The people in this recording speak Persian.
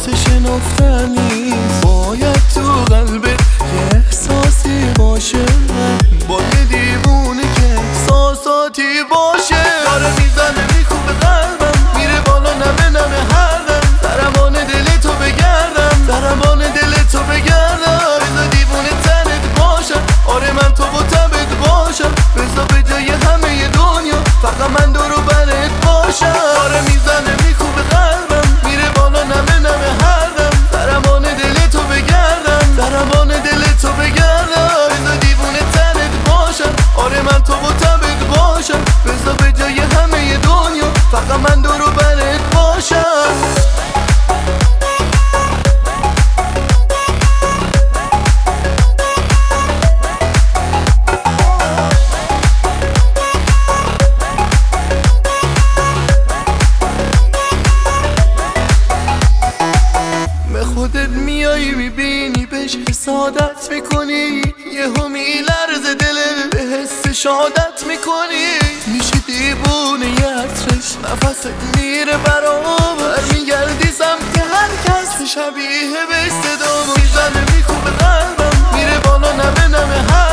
واسه شنفتن نیست، باید تو قلبت یه احساسی باشه، با یه دیوونه که احساساتی باشه. داره میزنه میکوبه قلبم، میره بالا نمه نمه هر دم، درمان دل تو بگردم، درمان دل تو بگردم. بذار دیوونه تنت باشم، آره من تو با تبت باشم، بذار به جای همه دنیا فقط من دورو برت باشم. آره میزنه میکوبه قلبم، میره بالا نمه نمه هر دم، درمان دل تو بگردم، درمان دل تو بگردم. بذار دیوونه تنت باشم، آره من تو با تبت باشم، بذار به جای همه دنیا فقط من دورو برت باشم. خودت میایی میبینی بهش حسادت میکنی، یهو میلرزه دلت به حس شهادت میکنی، میشی دیوونه ی عطرش، نفست میره برابر، میگردی سمت هر کس شبیه به صدام. میزنه میکوبه قلبم، میره بالا نمه نمه هر